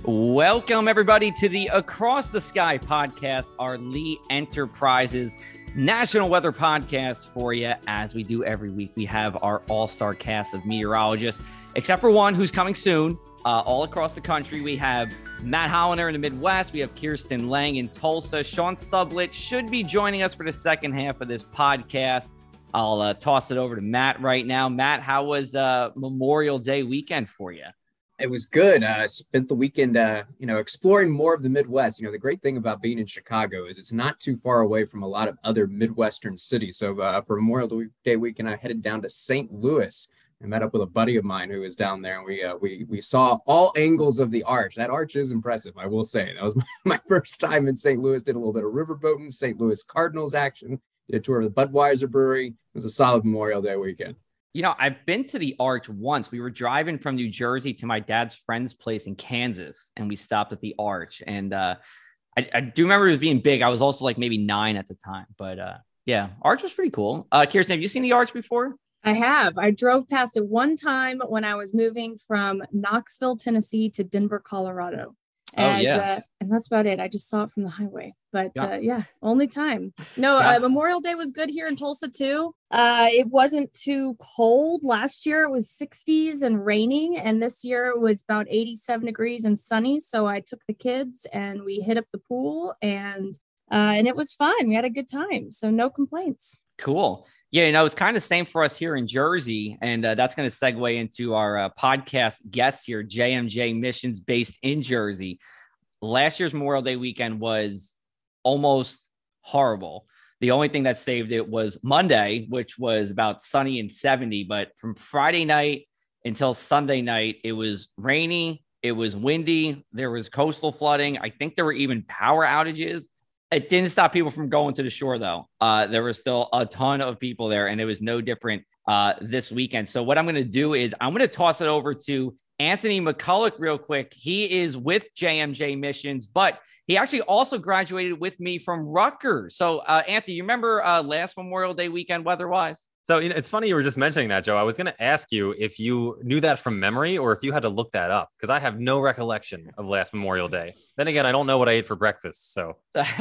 Welcome, everybody, to the Across the Sky podcast, our Lee Enterprises National Weather Podcast for you. As we do every week, we have our all-star cast of meteorologists, except for one who's coming soon. All across the country, we have Matt Hollander in the Midwest. We have Kirsten Lang in Tulsa. Sean Sublett should be joining us for the second half of this podcast. I'll toss it over to Matt right now. Matt, how was Memorial Day weekend for you? It was good. Spent the weekend, exploring more of the Midwest. The great thing about being in Chicago is it's not too far away from a lot of other Midwestern cities. So for Memorial Day weekend, I headed down to St. Louis and met up with a buddy of mine who was down there. And we saw all angles of the arch. That arch is impressive, I will say. That was my first time in St. Louis. Did a little bit of riverboating, St. Louis Cardinals action. Did a tour of the Budweiser Brewery. It was a solid Memorial Day weekend. I've been to the Arch once. We were driving from New Jersey to my dad's friend's place in Kansas, and we stopped at the Arch. And I do remember it was being big. I was also like maybe 9 at the time. But yeah, Arch was pretty cool. Kirsten, have you seen the Arch before? I have. I drove past it one time when I was moving from Knoxville, Tennessee to Denver, Colorado. And, and that's about it. I just saw it from the highway, but only time. No, Memorial Day was good here in Tulsa too. It wasn't too cold. Last year it was 60s and raining, and this year it was about 87 degrees and sunny. So I took the kids and we hit up the pool, and it was fun. We had a good time. So no complaints. Cool. Yeah, it's kind of the same for us here in Jersey, and that's going to segue into our podcast guest here, JMJ Missions, based in Jersey. Last year's Memorial Day weekend was almost horrible. The only thing that saved it was Monday, which was about sunny and 70, but from Friday night until Sunday night, it was rainy, it was windy, there was coastal flooding. I think there were even power outages. It didn't stop people from going to the shore, though. There was still a ton of people there, and it was no different this weekend. So what I'm going to do is I'm going to toss it over to Anthony McCulloch real quick. He is with JMJ Missions, but he actually also graduated with me from Rutgers. So, Anthony, you remember last Memorial Day weekend weather-wise? So it's funny you were just mentioning that, Joe. I was going to ask you if you knew that from memory or if you had to look that up, because I have no recollection of last Memorial Day. Then again, I don't know what I ate for breakfast. So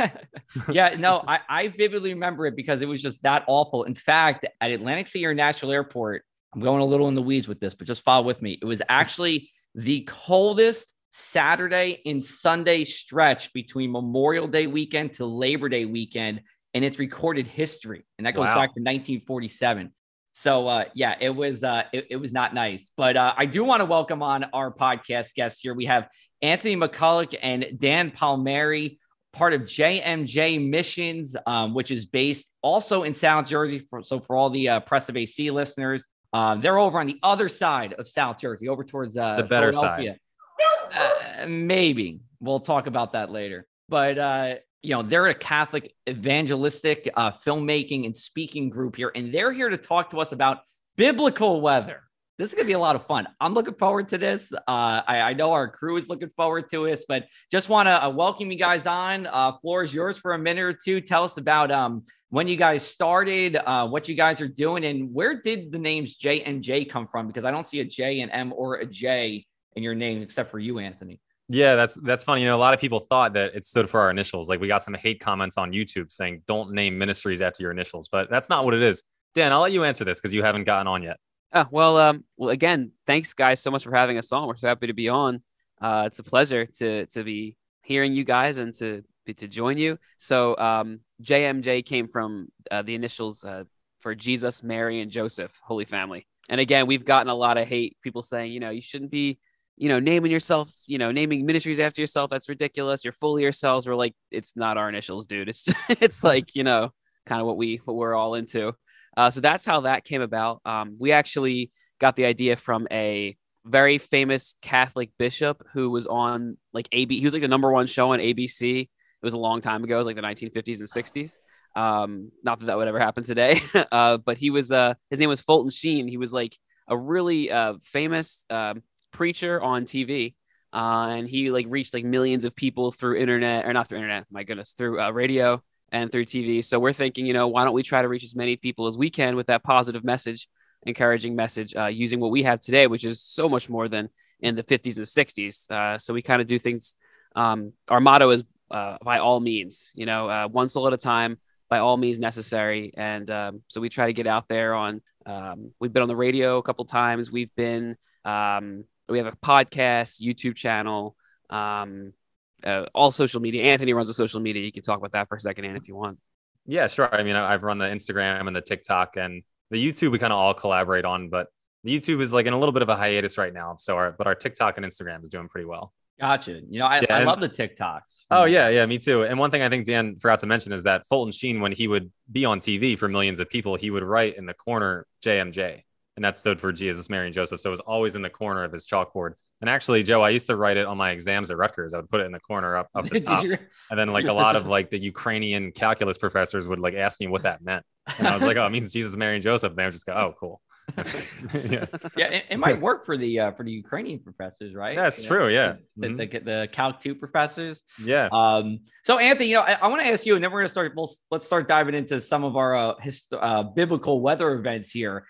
I vividly remember it because it was just that awful. In fact, at Atlantic City International Airport, I'm going a little in the weeds with this, but just follow with me. It was actually the coldest Saturday and Sunday stretch between Memorial Day weekend to Labor Day weekend in its recorded history. And that goes back to 1947. So it was not nice, but I do want to welcome on our podcast guests here. We have Anthony McCulloch and Dan Palmieri, part of JMJ Missions, which is based also in South Jersey. So for all the Press of AC listeners, they're over on the other side of South Jersey, over towards the better side. Maybe we'll talk about that later, but they're a Catholic evangelistic filmmaking and speaking group here, and they're here to talk to us about biblical weather. This is going to be a lot of fun. I'm looking forward to this. I know our crew is looking forward to this, but just want to welcome you guys on. Floor is yours for a minute or two. Tell us about when you guys started, what you guys are doing, and where did the names J and J come from? Because I don't see a J and M or a J in your name, except for you, Anthony. Yeah, that's funny. A lot of people thought that it stood for our initials. Like we got some hate comments on YouTube saying, don't name ministries after your initials, but that's not what it is. Dan, I'll let you answer this because you haven't gotten on yet. Well, again, thanks guys so much for having us on. We're so happy to be on. It's a pleasure to be hearing you guys and to join you. So JMJ came from the initials for Jesus, Mary, and Joseph, Holy Family. And again, we've gotten a lot of hate, people saying, you shouldn't be, naming yourself, naming ministries after yourself. That's ridiculous. You're fully yourselves. We're like, it's not our initials, dude. It's just, it's like, kind of what we're all into. So that's how that came about. We actually got the idea from a very famous Catholic bishop who was on like he was like the number one show on ABC. It was a long time ago. It was like the 1950s and 60s. Not that would ever happen today. But he was, his name was Fulton Sheen. He was like a really famous preacher on TV. And he like reached like millions of people through internet, or not through internet, my goodness, through radio and through TV. So we're thinking, why don't we try to reach as many people as we can with that positive message encouraging message using what we have today, which is so much more than in the 50s and 60s. So we kind of do things. Our motto is by all means, one soul at a time, by all means necessary. And so we try to get out there on, we've been on the radio a couple times. We've been, we have a podcast, YouTube channel, all social media. Anthony runs the social media. You can talk about that for a second, Ann, if you want. Yeah, sure. I mean, I've run the Instagram and the TikTok, and the YouTube we kind of all collaborate on, but the YouTube is like in a little bit of a hiatus right now. So our TikTok and Instagram is doing pretty well. Gotcha. I love the TikToks. Oh yeah, me too. And one thing I think Dan forgot to mention is that Fulton Sheen, when he would be on TV for millions of people, he would write in the corner JMJ, and that stood for Jesus, Mary, and Joseph. So it was always in the corner of his chalkboard. And actually, Joe, I used to write it on my exams at Rutgers. I would put it in the corner up the top. And then like a lot of like the Ukrainian calculus professors would like ask me what that meant. And I was like, oh, it means Jesus, Mary, and Joseph. And they would just go, oh, cool. Yeah, it might work for the Ukrainian professors, right? That's true. Yeah, the Calc 2 professors. Yeah. So Anthony, I want to ask you, and then we're gonna start. Let's start diving into some of our biblical weather events here.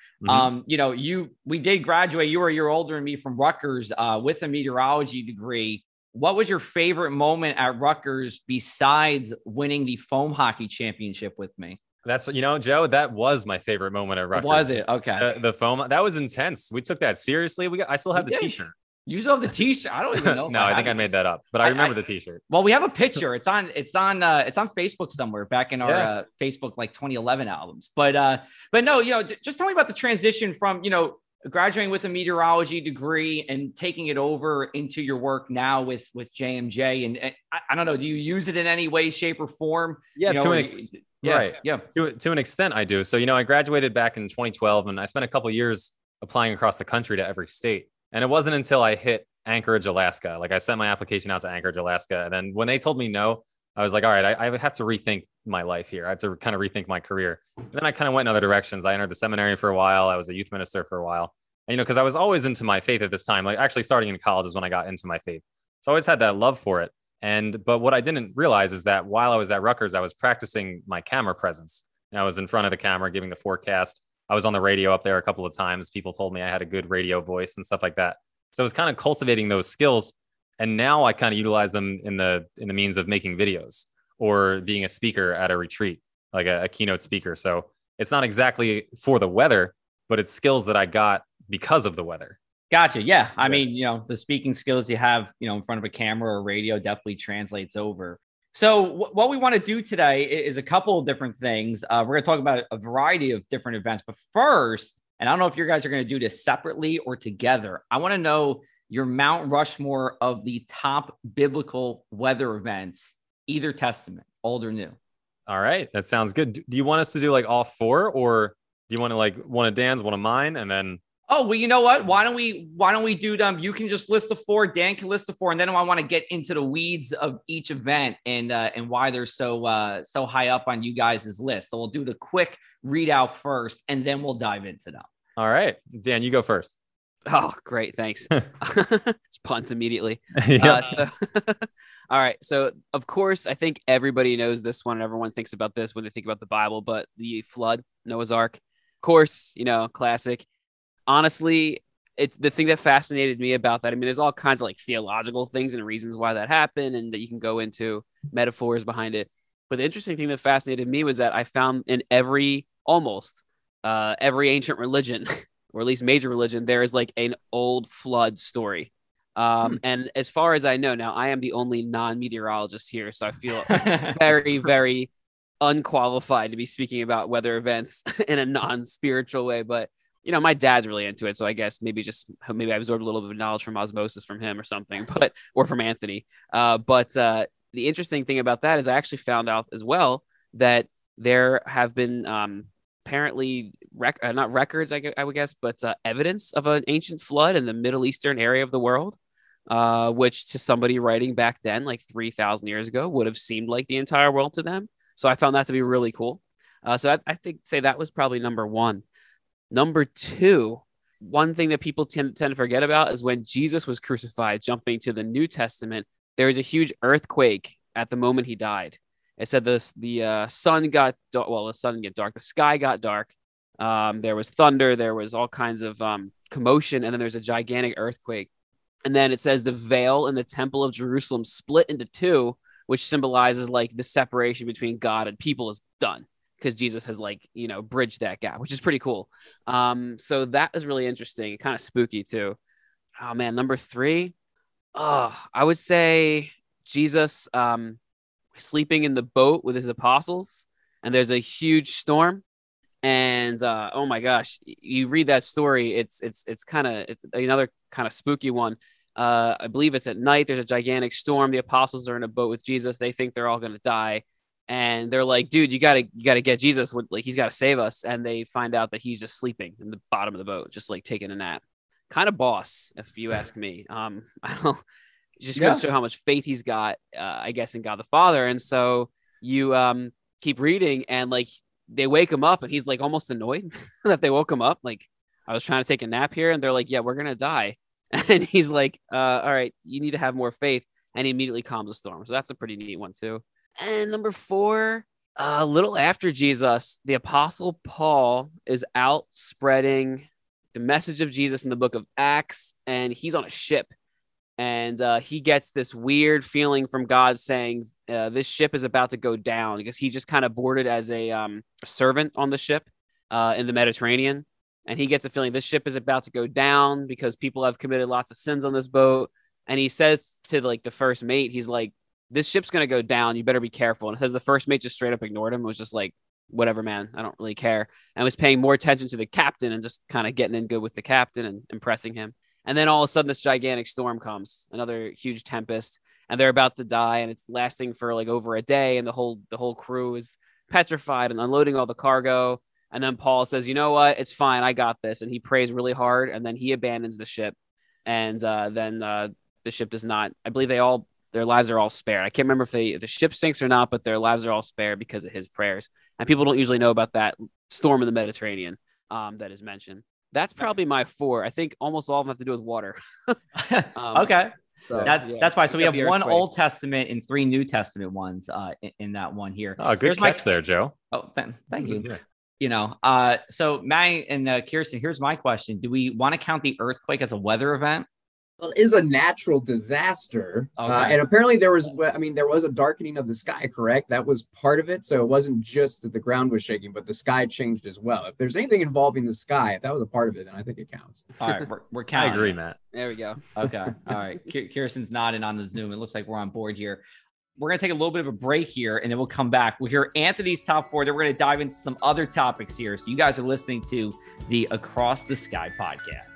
We did graduate. You were a year older than me from Rutgers with a meteorology degree. What was your favorite moment at Rutgers besides winning the foam hockey championship with me? That's, Joe, that was my favorite moment at Rutgers. Was it? Okay. The foam, that was intense. We took that seriously. I still have the t-shirt. You still have the t-shirt? I don't even know. No, I think I made that up, but I remember the t-shirt. Well, we have a picture. It's on Facebook somewhere back in our Facebook, like 2011 albums. But no, just tell me about the transition from, graduating with a meteorology degree and taking it over into your work now with JMJ. And I don't know, do you use it in any way, shape, or form? Yeah, right. Yeah. To an extent, I do. So, I graduated back in 2012, and I spent a couple of years applying across the country to every state. And it wasn't until I hit Anchorage, Alaska. Like I sent my application out to Anchorage, Alaska. And then when they told me no, I was like, all right, I have to rethink my life here. I have to kind of rethink my career. And then I kind of went in other directions. I entered the seminary for a while. I was a youth minister for a while. And, because I was always into my faith at this time. Like actually starting in college is when I got into my faith. So I always had that love for it. But what I didn't realize is that while I was at Rutgers, I was practicing my camera presence. And I was in front of the camera giving the forecast. I was on the radio up there a couple of times. People told me I had a good radio voice and stuff like that. So I was kind of cultivating those skills. And now I kind of utilize them in the means of making videos or being a speaker at a retreat, like a keynote speaker. So it's not exactly for the weather, but it's skills that I got because of the weather. Gotcha. Yeah. I mean, the speaking skills you have, in front of a camera or radio definitely translates over. So what we want to do today is a couple of different things. We're going to talk about a variety of different events, but first, and I don't know if you guys are going to do this separately or together, I want to know your Mount Rushmore of the top biblical weather events, either testament, old or new. All right. That sounds good. Do you want us to do like all four, or do you want to like one of Dan's, one of mine, and then... Oh, well, you know what? Why don't we do them? You can just list the four. Dan can list the four, and then I want to get into the weeds of each event and why they're so high up on you guys' list. So we'll do the quick readout first, and then we'll dive into them. All right, Dan, you go first. Oh, great, thanks. Just punts immedially. Yep. All right. So of course, I think everybody knows this one. Everyone thinks about this when they think about the Bible, but the flood, Noah's Ark, of course, classic. Honestly, it's the thing that fascinated me about that. I mean, there's all kinds of like theological things and reasons why that happened and that you can go into metaphors behind it. But the interesting thing that fascinated me was that I found in almost every ancient religion, or at least major religion, there is like an old flood story. And as far as I know now, I am the only non-meteorologist here. So I feel very, very unqualified to be speaking about weather events in a non-spiritual way. But my dad's really into it, so I guess maybe I absorbed a little bit of knowledge from osmosis from him or something, or from Anthony. But the interesting thing about that is I actually found out as well that there have been apparently not records, I would guess, but evidence of an ancient flood in the Middle Eastern area of the world, which to somebody writing back then, like 3,000 years ago, would have seemed like the entire world to them. So I found that to be really cool. So I say that was probably number one. Number two, one thing that people tend to forget about is when Jesus was crucified, jumping to the New Testament, there was a huge earthquake at the moment he died. It said the sun got dark. Well, the sun didn't get dark. The sky got dark. There was thunder. There was all kinds of commotion. And then there's a gigantic earthquake. And then it says the veil in the temple of Jerusalem split into two, which symbolizes like the separation between God and people is done because Jesus has like, bridged that gap, which is pretty cool. So that was really interesting. Kind of spooky too. Oh man, number 3. I would say Jesus sleeping in the boat with his apostles, and there's a huge storm. And oh my gosh, you read that story, it's another kind of spooky one. I believe it's at night. There's a gigantic storm. The apostles are in a boat with Jesus. They think they're all going to die. And they're like, dude, you gotta get Jesus. Like, he's got to save us. And they find out that he's just sleeping in the bottom of the boat, just like taking a nap. Kind of boss, if you ask me. I don't. Just goes to show how much faith he's got, I guess, in God the Father. And so you keep reading, and like they wake him up, and he's like almost annoyed that they woke him up. Like, I was trying to take a nap here, and they're like, yeah, we're gonna die. And he's like, all right, you need to have more faith. And he immediately calms the storm. So that's a pretty neat one too. And number 4, a little after Jesus, the apostle Paul is out spreading the message of Jesus in the book of Acts, and he's on a ship. And he gets this weird feeling from God saying this ship is about to go down, because he just kind of boarded as a servant on the ship in the Mediterranean. And he gets a feeling this ship is about to go down because people have committed lots of sins on this boat. And he says to like the first mate, he's like, this ship's going to go down. You better be careful. And it says the first mate just straight up ignored him. It was just like, whatever, man, I don't really care. And was paying more attention to the captain and just kind of getting in good with the captain and impressing him. And then all of a sudden this gigantic storm comes, another huge tempest, and they're about to die. And it's lasting for like over a day. And the whole crew is petrified and unloading all the cargo. And then Paul says, you know what? It's fine. I got this. And he prays really hard. And then he abandons the ship. And then the ship does not, I believe their lives are all spared. I can't remember if the ship sinks or not, but their lives are all spared because of his prayers. And people don't usually know about that storm in the Mediterranean that is mentioned. That's probably my 4. I think almost all of them have to do with water. Okay. So, that's why. So we have 1 Old Testament and 3 New Testament ones in that one here. Oh, good catch there, Joe. Oh, thank you. Yeah. So Matt and Kirsten, here's my question. Do we want to count the earthquake as a weather event? Well, it is a natural disaster. Okay. And apparently there was a darkening of the sky, correct? That was part of it. So it wasn't just that the ground was shaking, but the sky changed as well. If there's anything involving the sky, if that was a part of it, then I think it counts. All right, we're counting. I agree, Matt. There we go. Okay. All right. Kirsten's nodding on the Zoom. It looks like we're on board here. We're going to take a little bit of a break here, and then we'll come back. We'll hear Anthony's top 4. Then we're going to dive into some other topics here. So you guys are listening to the Across the Sky podcast.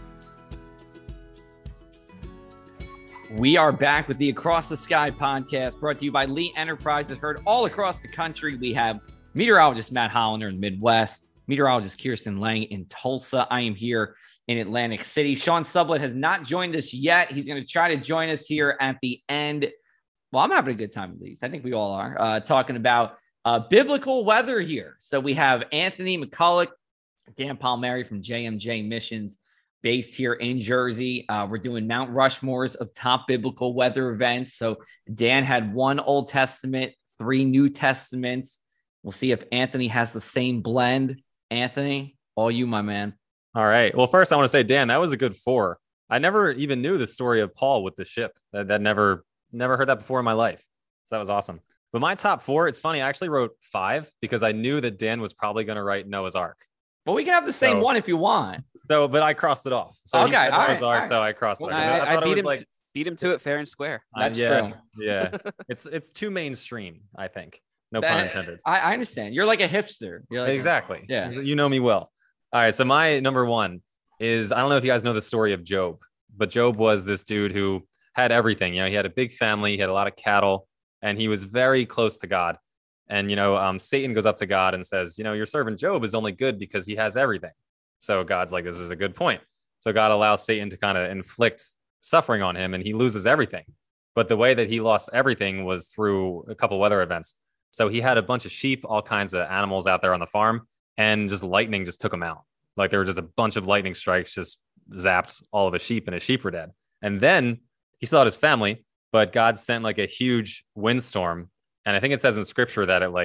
We are back with the Across the Sky podcast, brought to you by Lee Enterprises, heard all across the country. We have meteorologist Matt Hollander in the Midwest, meteorologist Kirsten Lang in Tulsa. I am here in Atlantic City. Sean Sublett has not joined us yet. He's going to try to join us here at the end. Well, I'm having a good time at least. I think we all are talking about biblical weather here. So we have Anthony McCulloch, Dan Palmieri from JMJ Missions, based here in Jersey. We're doing Mount Rushmores of top biblical weather events. So Dan had 1 Old Testament, 3 New Testaments. We'll see if Anthony has the same blend. Anthony, all you, my man. All right. Well, first I want to say, Dan, that was a good 4. I never even knew the story of Paul with the ship. That never heard that before in my life. So that was awesome. But my top 4, it's funny. I actually wrote 5 because I knew that Dan was probably going to write Noah's Ark. Well, we can have the same one if you want. So, but I crossed it off. So okay, all Noah's Ark, so I crossed it off. I beat him to it fair and square. That's true. Yeah, it's too mainstream, I think. No pun intended. I understand. You're like a hipster. You're like exactly. Yeah, you know me well. All right, so my number 1 is, I don't know if you guys know the story of Job, but Job was this dude who had everything. He had a big family, he had a lot of cattle, and he was very close to God. And, Satan goes up to God and says, your servant Job is only good because he has everything. So God's like, this is a good point. So God allows Satan to kind of inflict suffering on him, and he loses everything. But the way that he lost everything was through a couple weather events. So he had a bunch of sheep, all kinds of animals out there on the farm, and just lightning just took him out. Like there were just a bunch of lightning strikes, just zapped all of his sheep, and his sheep were dead. And then he still had his family, but God sent like a huge windstorm. And I think it says in scripture that it like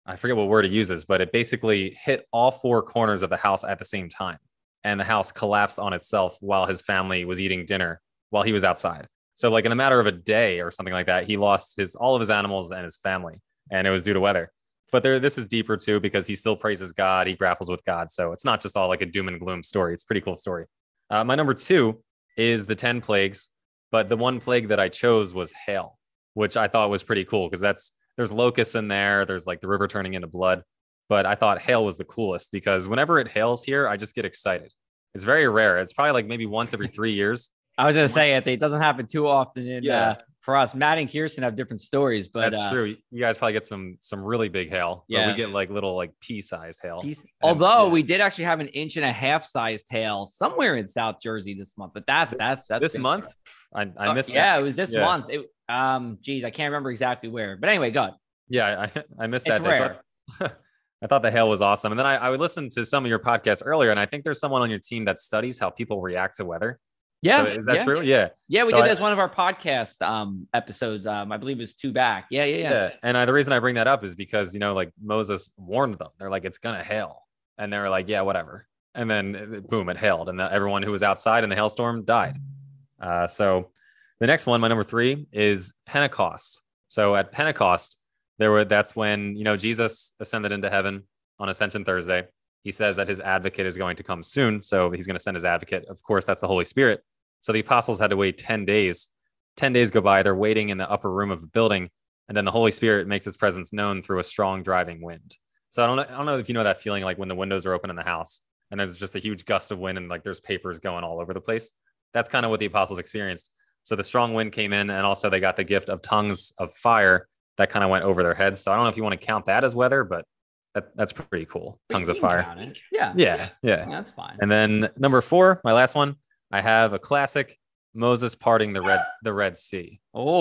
I forget what word it uses, but it basically hit all four corners of the house at the same time. And the house collapsed on itself while his family was eating dinner while he was outside. So like in a matter of a day or something like that, he lost all of his animals and his family, and it was due to weather. But this is deeper too, because he still praises God. He grapples with God. So it's not just all like a doom and gloom story. It's a pretty cool story. My number 2 is the 10 plagues, but the one plague that I chose was hail, which I thought was pretty cool because there's locusts in there. There's like the river turning into blood. But I thought hail was the coolest because whenever it hails here, I just get excited. It's very rare. It's probably like maybe once every 3 years. I was going to say, it doesn't happen too often for us. Matt and Kirsten have different stories, but that's true. You guys probably get some really big hail. Yeah, we get like little like pea-sized hail. Although we did actually have an 1.5 inch sized hail somewhere in South Jersey this month, but that's this month. I missed that. Yeah, it was this month. Geez, I can't remember exactly where, but anyway, go ahead. Yeah, I missed that day. So I thought the hail was awesome, and then I would listen to some of your podcasts earlier, and I think there's someone on your team that studies how people react to weather. Yeah. So is that true? Yeah. Yeah, we did that as one of our podcast episodes. I believe it was 2 back. Yeah. And the reason I bring that up is because, like Moses warned them. They're like, it's going to hail. And they were like, yeah, whatever. And then boom, it hailed. And everyone who was outside in the hailstorm died. So the next one, my number 3, is Pentecost. So at Pentecost, that's when, Jesus ascended into heaven on Ascension Thursday. He says that his advocate is going to come soon. So he's going to send his advocate. Of course, that's the Holy Spirit. So the apostles had to wait 10 days. 10 days go by. They're waiting in the upper room of the building. And then the Holy Spirit makes his presence known through a strong driving wind. So I don't know if you know that feeling, like when the windows are open in the house and there's just a huge gust of wind and like there's papers going all over the place. That's kind of what the apostles experienced. So the strong wind came in, and also they got the gift of tongues of fire that kind of went over their heads. So I don't know if you want to count that as weather, but that's pretty cool. Tongues of fire. Yeah. That's fine. And then number 4, my last one, I have a classic: Moses parting the Red Sea.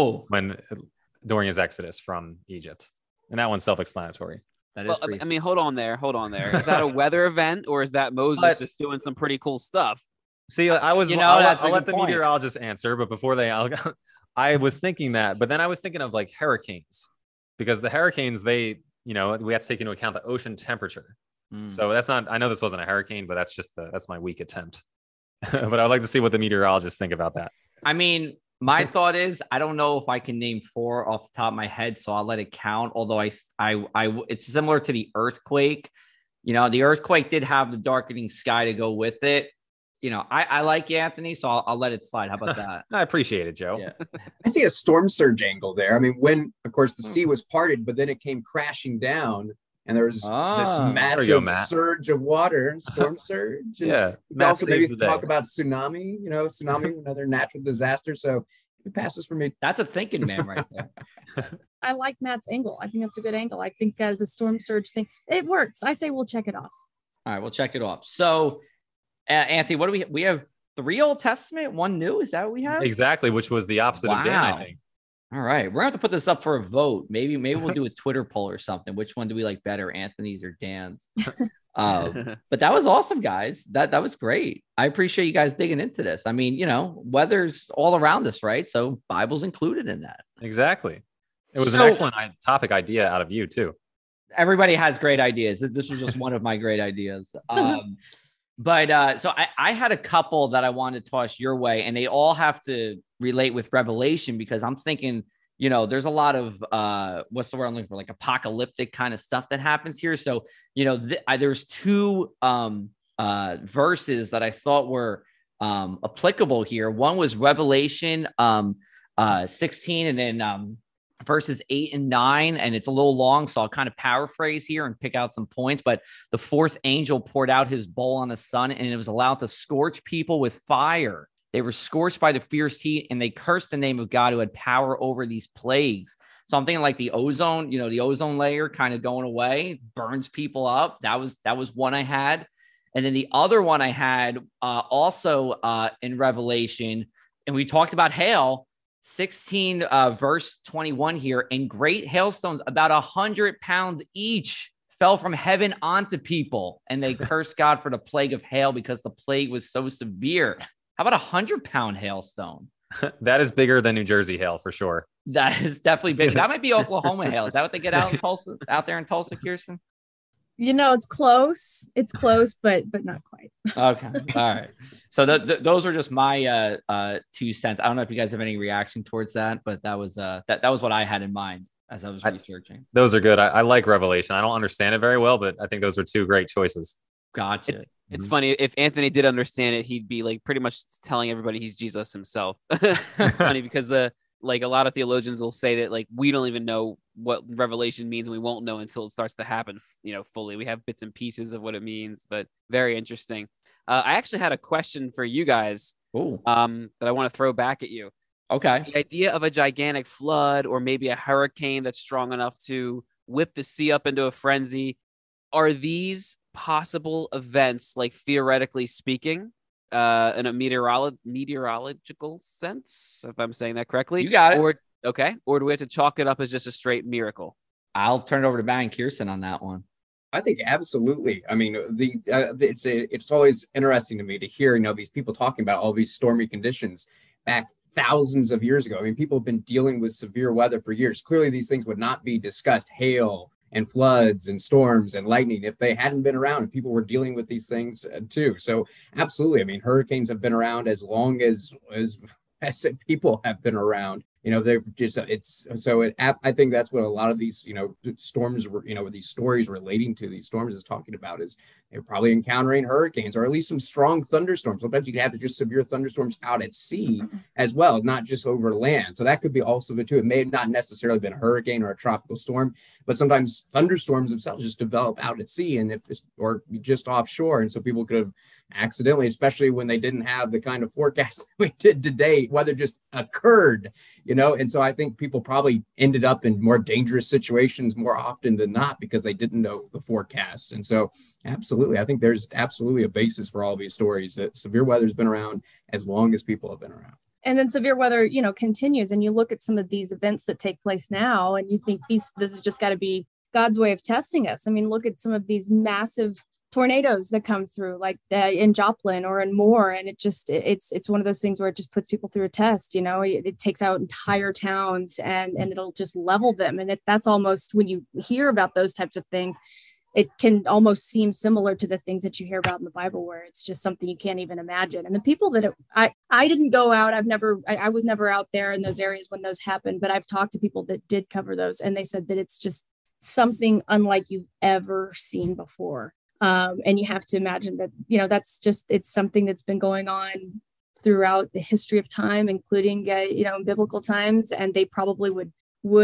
During his exodus from Egypt, and that one's self-explanatory. I mean, hold on there. Is that a weather event, or is that Moses just doing some pretty cool stuff? See, I'll let the meteorologist answer, but before I was thinking that, but then I was thinking of like hurricanes, because the hurricanes, we have to take into account the ocean temperature. So that's not, I know this wasn't a hurricane, but that's my weak attempt. But I'd like to see what the meteorologists think about that. I mean, my thought is, I don't know if I can name 4 off the top of my head, so I'll let it count. Although it's similar to the earthquake. The earthquake did have the darkening sky to go with it. I like you, Anthony, so I'll let it slide. How about that? I appreciate it, Joe. Yeah. I see a storm surge angle there. I mean, when, of course, the sea was parted, but then it came crashing down, and there was this massive surge of water, storm surge. And we also maybe talk about tsunami, another natural disaster. So it passes for me. That's a thinking man right there. I like Matt's angle. I think that's a good angle. I think the storm surge thing, it works. I say we'll check it off. All right, we'll check it off. So, Anthony, what do we have? 3 Old Testament, 1 New. Is that what we have? Exactly, which was the opposite of Dan, I think. All right, we're gonna have to put this up for a vote. Maybe we'll do a Twitter poll or something. Which one do we like better, Anthony's or Dan's? But that was awesome, guys. That was great. I appreciate you guys digging into this. I mean, weather's all around us, right? So Bible's included in that. Exactly. It was an excellent topic idea out of you too. Everybody has great ideas. This was just one of my great ideas. But so I had a couple that I wanted to toss your way, and they all have to relate with Revelation, because I'm thinking, there's a lot of what's the word I'm looking for, like apocalyptic kind of stuff that happens here. So, there's 2 verses that I thought were applicable here. One was Revelation 16, and then verses 8 and 9, and it's a little long, so I'll kind of paraphrase here and pick out some points. But the 4th angel poured out his bowl on the sun, and it was allowed to scorch people with fire. They were scorched by the fierce heat, and they cursed the name of God who had power over these plagues. So I'm thinking like the ozone, the ozone layer kind of going away, burns people up. That was one I had. And then the other one I had also in Revelation, and we talked about hail, 16 verse 21 here, and great hailstones about 100 pounds each fell from heaven onto people, and they cursed God for the plague of hail because the plague was so severe. How about 100-pound hailstone? That is bigger than New Jersey hail for sure. That is definitely big. That might be Oklahoma hail. Is that what they get out in Tulsa, out there in Tulsa, Kirsten? It's close. It's close, but not quite. Okay. All right. So those are just my 2 cents. I don't know if you guys have any reaction towards that, but that was that was what I had in mind as I was researching. Those are good. I like Revelation. I don't understand it very well, but I think those are 2 great choices. Gotcha. It's funny, if Anthony did understand it, he'd be like pretty much telling everybody he's Jesus himself. It's funny because a lot of theologians will say that like we don't even know what Revelation means, and we won't know until it starts to happen, fully. We have bits and pieces of what it means, but very interesting. I actually had a question for you guys that I want to throw back at you. Okay. The idea of a gigantic flood or maybe a hurricane that's strong enough to whip the sea up into a frenzy. Are these possible events, like theoretically speaking, in a meteorological sense, if I'm saying that correctly? You got it. Or do we have to chalk it up as just a straight miracle? I'll turn it over to Matt and Kirsten on that one. I think absolutely. I mean, it's always interesting to me to hear, these people talking about all these stormy conditions back thousands of years ago. I mean, people have been dealing with severe weather for years. Clearly, these things would not be discussed. Hail and floods and storms and lightning if they hadn't been around, and people were dealing with these things too. So absolutely. I mean, hurricanes have been around as long as people have been around. They're just, I think that's what a lot of these, storms were, these stories relating to these storms is talking about, is they're probably encountering hurricanes or at least some strong thunderstorms. Sometimes you can have just severe thunderstorms out at sea as well, not just over land. So that could be also the two. It may have not necessarily been a hurricane or a tropical storm, but sometimes thunderstorms themselves just develop out at sea or just offshore. And so people could have accidentally, especially when they didn't have the kind of forecast we did today, weather just occurred, and so I think people probably ended up in more dangerous situations more often than not because they didn't know the forecasts. And so absolutely, I think there's absolutely a basis for all these stories that severe weather has been around as long as people have been around. And then severe weather, continues, and you look at some of these events that take place now and you think this has just got to be God's way of testing us. I mean, look at some of these massive tornadoes that come through, like in Joplin or in Moore, and it's one of those things where it just puts people through a test. It takes out entire towns and it'll just level them. And that's almost, when you hear about those types of things, it can almost seem similar to the things that you hear about in the Bible, where it's just something you can't even imagine. And the people that I didn't go out, I was never out there in those areas when those happened, but I've talked to people that did cover those, and they said that it's just something unlike you've ever seen before. And you have to imagine that, it's something that's been going on throughout the history of time, including, in biblical times. And they probably would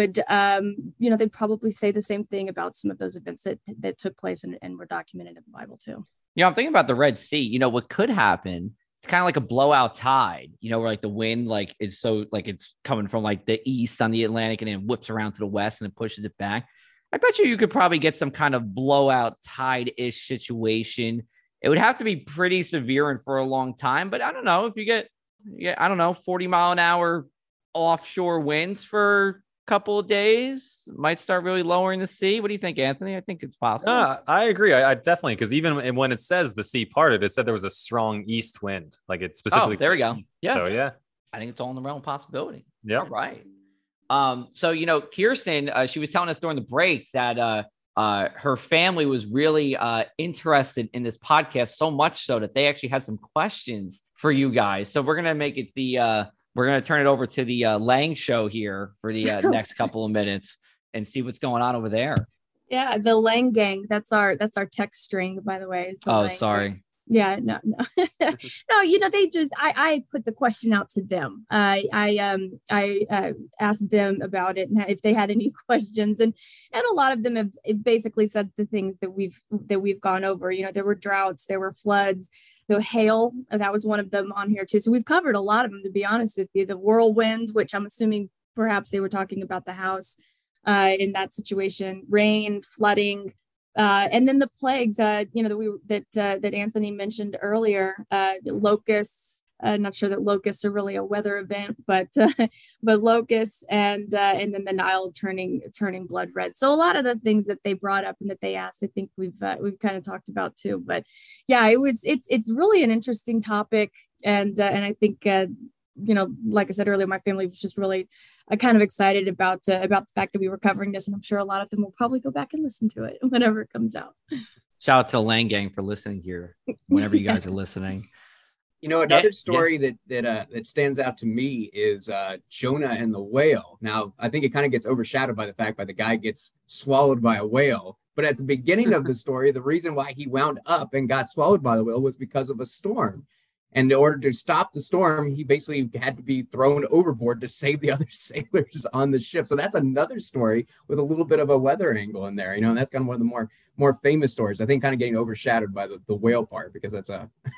they'd probably say the same thing about some of those events that took place and were documented in the Bible too. I'm thinking about the Red Sea. What could happen? It's kind of like a blowout tide, where like the wind is so it's coming from like the east on the Atlantic and then whips around to the west and then pushes it back. I bet you could probably get some kind of blowout tide-ish situation. It would have to be pretty severe and for a long time, but I don't know if you get 40 mile an hour offshore winds for a couple of days, might start really lowering the sea. What do you think, Anthony? I think it's possible. I agree. I definitely, because even when it says the sea parted, it said there was a strong east wind. Like it specifically. Oh, there we go. Yeah. So, yeah. I think it's all in the realm of possibility. Yeah. All right. So, Kirsten, she was telling us during the break that her family was really interested in this podcast, so much so that they actually had some questions for you guys. So we're going to make it we're going to turn it over to the Lang show here for the next couple of minutes and see what's going on over there. Yeah. The Lang gang. That's our text string, by the way. Oh, sorry. Gang. Yeah, no. No, they just, I put the question out to them. I asked them about it and if they had any questions, and a lot of them have basically said the things that we've gone over. There were droughts, there were floods, the hail, that was one of them on here too. So we've covered a lot of them, to be honest with you. The whirlwind, which I'm assuming perhaps they were talking about the house in that situation, rain, flooding. And then the plagues, that Anthony mentioned earlier, locusts. Not sure that locusts are really a weather event, but locusts and then the Nile turning blood red. So a lot of the things that they brought up and that they asked, I think we've kind of talked about too. But yeah, it's really an interesting topic, and I think like I said earlier, my family was just really kind of excited about the fact that we were covering this. And I'm sure a lot of them will probably go back and listen to it whenever it comes out. Shout out to the Lang Gang for listening here whenever you guys are listening. Another story that stands out to me is Jonah and the whale. Now, I think it kind of gets overshadowed by the guy gets swallowed by a whale. But at the beginning of the story, the reason why he wound up and got swallowed by the whale was because of a storm. And in order to stop the storm, he basically had to be thrown overboard to save the other sailors on the ship. So that's another story with a little bit of a weather angle in there. And that's kind of one of the more famous stories. I think kind of getting overshadowed by the whale part, because that's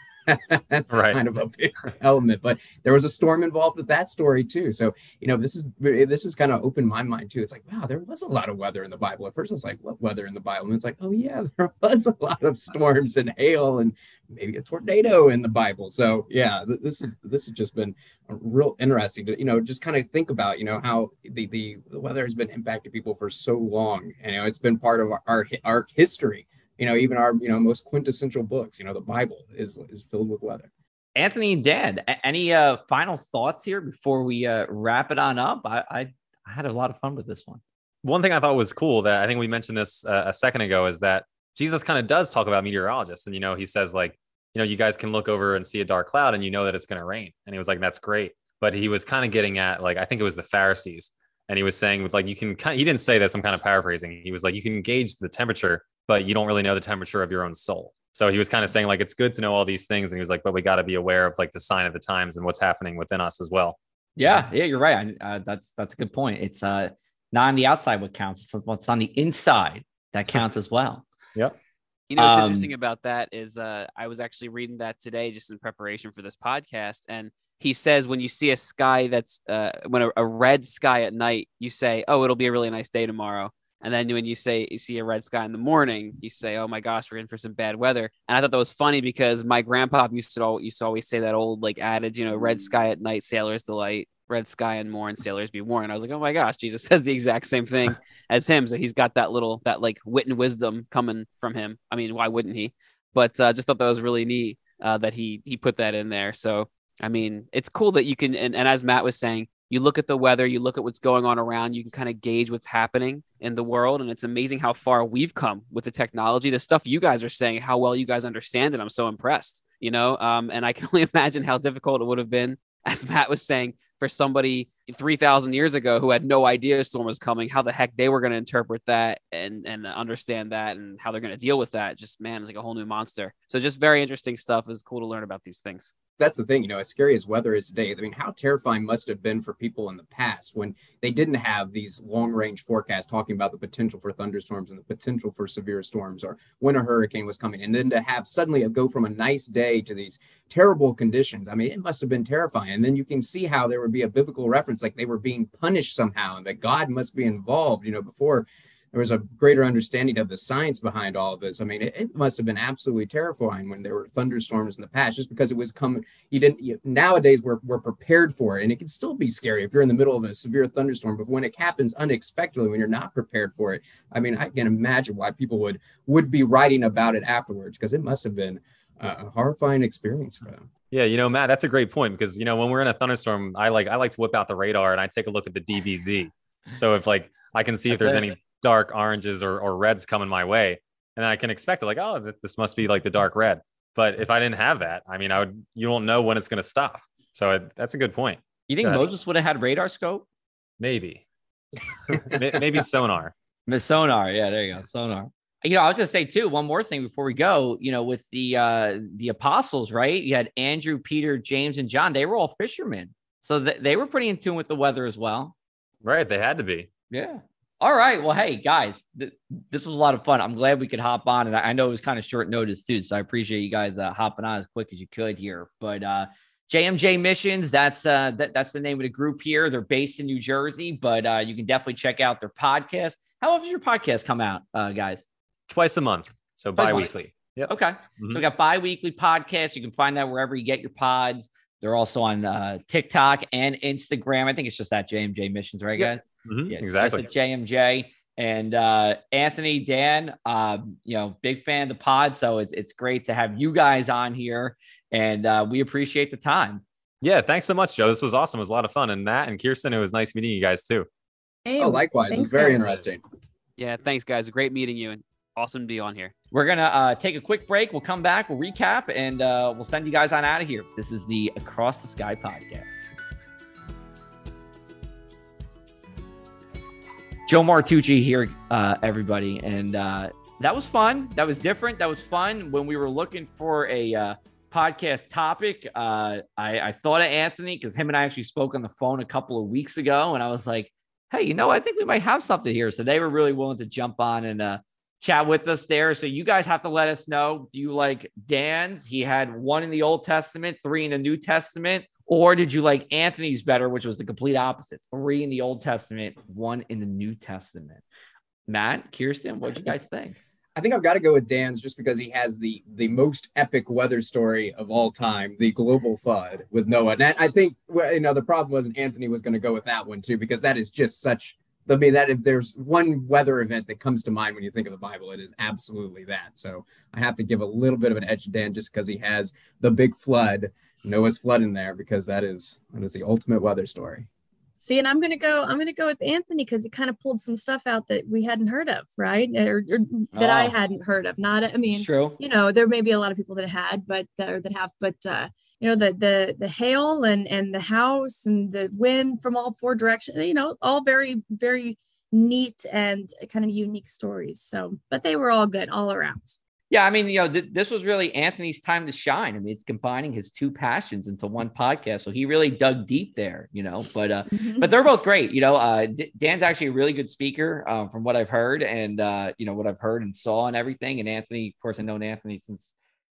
that's right. Kind of a big element. But there was a storm involved with that story too. So this is kind of opened my mind too. It's like, wow, there was a lot of weather in the Bible. At first it's like, what weather in the Bible? And it's like, oh yeah, there was a lot of storms and hail and maybe a tornado in the Bible. So yeah, this has just been real interesting to just kind of think about how the weather has been impacting people for so long. And it's been part of our history. Even our, most quintessential books, the Bible is filled with weather. Anthony and Dan, any final thoughts here before we wrap it on up? I had a lot of fun with this one. One thing I thought was cool that I think we mentioned this a second ago is that Jesus kind of does talk about meteorologists. And, he says like, you guys can look over and see a dark cloud and that it's going to rain. And he was like, that's great. But he was kind of getting at like, I think it was the Pharisees. And he was saying with like, he didn't say this, I'm kind of paraphrasing. He was like, you can gauge the temperature, but you don't really know the temperature of your own soul. So he was kind of saying like, it's good to know all these things. And he was like, but we got to be aware of like the sign of the times and what's happening within us as well. Yeah, you're right. That's a good point. It's not on the outside what counts. It's what's on the inside that counts as well. Yep. What's interesting about that is I was actually reading that today just in preparation for this podcast. And he says when you see a sky that's when a red sky at night, you say, oh, it'll be a really nice day tomorrow. And then when you see a red sky in the morning, you say, oh my gosh, we're in for some bad weather. And I thought that was funny because my grandpa used to always say that old like adage, red sky at night, sailors delight, red sky and morn, sailors be warned. I was like, oh my gosh, Jesus says the exact same thing as him. So he's got that like wit and wisdom coming from him. I mean, why wouldn't he? But just thought that was really neat that he put that in there. So, I mean, it's cool that you can, and as Matt was saying, you look at the weather, you look at what's going on around, you can kind of gauge what's happening in the world. And it's amazing how far we've come with the technology, the stuff you guys are saying, how well you guys understand it. I'm so impressed, and I can only imagine how difficult it would have been, as Matt was saying, for somebody 3,000 years ago who had no idea a storm was coming, how the heck they were going to interpret that and understand that and how they're going to deal with that. Just, man, it's like a whole new monster. So just very interesting stuff. It's cool to learn about these things. That's the thing, as scary as weather is today. I mean, how terrifying must it have been for people in the past when they didn't have these long range forecasts talking about the potential for thunderstorms and the potential for severe storms, or when a hurricane was coming. And then to have suddenly go from a nice day to these terrible conditions. I mean, it must have been terrifying. And then you can see how there would be a biblical reference, like they were being punished somehow and that God must be involved, before there was a greater understanding of the science behind all of this. I mean, it must have been absolutely terrifying when there were thunderstorms in the past, just because it was coming. Nowadays we're prepared for it, and it can still be scary if you're in the middle of a severe thunderstorm. But when it happens unexpectedly, when you're not prepared for it, I mean, I can imagine why people would be writing about it afterwards, because it must have been a horrifying experience for them. Yeah, Matt, that's a great point, because when we're in a thunderstorm, I like to whip out the radar and I take a look at the DVZ. So if I can see if there's any dark oranges or reds coming my way, and I can expect it, like, oh, this must be like the dark red. But if I didn't have that, I mean, you don't know when it's going to stop. So that's a good point. You think Moses would have had radar scope? Maybe. Maybe sonar. Sonar. Yeah, there you go. Sonar. I'll just say too, one more thing before we go, with the apostles, right? You had Andrew, Peter, James, and John. They were all fishermen. So they were pretty in tune with the weather as well. Right. They had to be. Yeah. All right. Well, hey, guys, this was a lot of fun. I'm glad we could hop on. And I know it was kind of short notice, too. So I appreciate you guys hopping on as quick as you could here. But JMJ Missions, that's the name of the group here. They're based in New Jersey, but you can definitely check out their podcast. How often does your podcast come out, guys? Twice a month. So bi-weekly. Yep. Okay. Mm-hmm. So we got bi-weekly podcasts. You can find that wherever you get your pods. They're also on TikTok and Instagram. I think it's just at JMJ Missions, right, guys? Mm-hmm. Yeah, exactly. Just at JMJ. And Anthony, Dan, big fan of the pod. So it's great to have you guys on here. And we appreciate the time. Yeah, thanks so much, Joe. This was awesome. It was a lot of fun. And Matt and Kirsten, it was nice meeting you guys too. Hey, likewise. It was very interesting. Yeah, thanks, guys. Great meeting you, and awesome to be on here. We're going to take a quick break. We'll come back, we'll recap, and we'll send you guys on out of here. This is the Across the Sky podcast. Joe Martucci here, everybody. And that was fun. That was different. That was fun. When we were looking for a podcast topic, I thought of Anthony because him and I actually spoke on the phone a couple of weeks ago. And I was like, hey, I think we might have something here. So they were really willing to jump on and chat with us there. So you guys have to let us know. Do you like Dan's? He had 1 in the Old Testament, 3 in the New Testament. Or did you like Anthony's better, which was the complete opposite? 3 in the Old Testament, 1 in the New Testament. Matt, Kirsten, what do you guys think? I think I've got to go with Dan's just because he has the most epic weather story of all time, the global flood with Noah. And I think, the problem was Anthony was going to go with that one too, because that is just such, that if there's one weather event that comes to mind when you think of the Bible, it is absolutely that. So I have to give a little bit of an edge to Dan just because he has the big flood, Noah's flood in there, because that is the ultimate weather story. See, and I'm gonna go with Anthony because he kind of pulled some stuff out that we hadn't heard of, right? Or that I hadn't heard of. True. There may be a lot of people that had, but the hail and the house and the wind from all 4 directions, all very, very neat and kind of unique stories. So, but they were all good all around. Yeah, this was really Anthony's time to shine. It's combining his 2 passions into one podcast. So he really dug deep there, but they're both great. Dan's actually a really good speaker from what I've heard and, what I've heard and saw and everything. And Anthony, of course, I've known Anthony since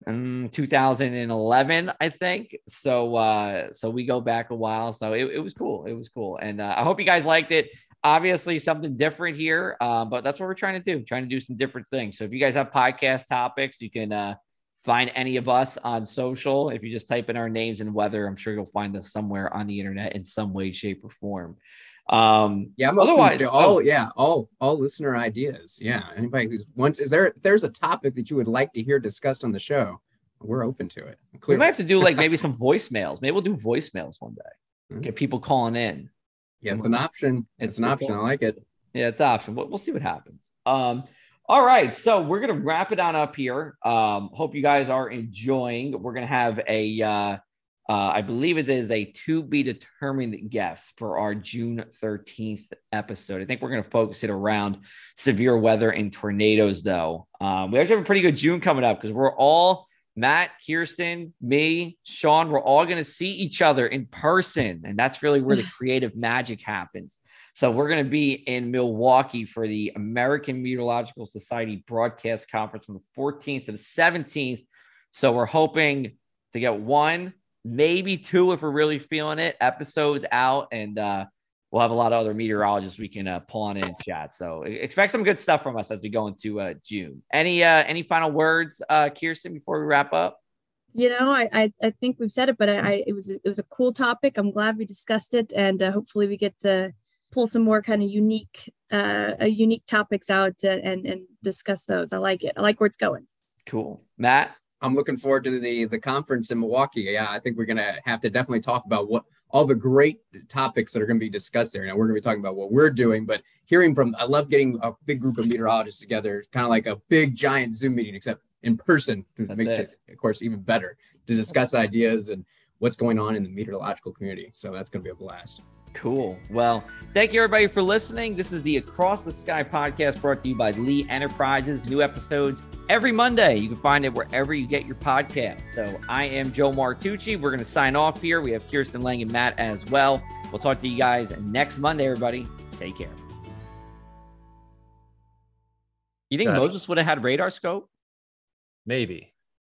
2011, I think. So we go back a while. So it was cool. It was cool. And I hope you guys liked it. Obviously something different here, but that's what we're trying to do some different things. So if you guys have podcast topics, you can find any of us on social. If you just type in our names and weather, I'm sure you'll find us somewhere on the internet in some way, shape, or form. I'm otherwise all listener ideas. Yeah. Anybody there's a topic that you would like to hear discussed on the show, we're open to it. We might have to do maybe some voicemails. Maybe we'll do voicemails one day. Get people calling in. Yeah, it's an option. It's an option. I like it. Yeah, it's an option. We'll see what happens. All right. So we're going to wrap it on up here. Hope you guys are enjoying. We're going to have I believe it is a to be determined guest for our June 13th episode. I think we're going to focus it around severe weather and tornadoes, though. We actually have a pretty good June coming up because we're all Matt, Kirsten, me, Sean, we're all going to see each other in person. And that's really where the creative magic happens. So we're going to be in Milwaukee for the American Meteorological Society broadcast conference from the 14th to the 17th. So we're hoping to get 1, maybe 2, if we're really feeling it, episodes out. And we'll have a lot of other meteorologists we can pull on in and chat. So expect some good stuff from us as we go into June. Any final words, Kirsten, before we wrap up? I think we've said it, but it was a cool topic. I'm glad we discussed it, and hopefully we get to pull some more kind of unique topics out and discuss those. I like it. I like where it's going. Cool. Matt? I'm looking forward to the conference in Milwaukee. Yeah, I think we're going to have to definitely talk about what all the great topics that are going to be discussed there. We're going to be talking about what we're doing, but I love getting a big group of meteorologists together, kind of like a big giant Zoom meeting, except in person to make it, of course, even better to discuss ideas and what's going on in the meteorological community. So that's going to be a blast. Cool. Well, thank you everybody for listening. This is the Across the Sky podcast brought to you by Lee Enterprises. New episodes every Monday. You can find it wherever you get your podcasts. So I am Joe Martucci. We're going to sign off here. We have Kirsten Lang and Matt as well. We'll talk to you guys next Monday, everybody. Take care. You think Moses would have had radar scope? Maybe.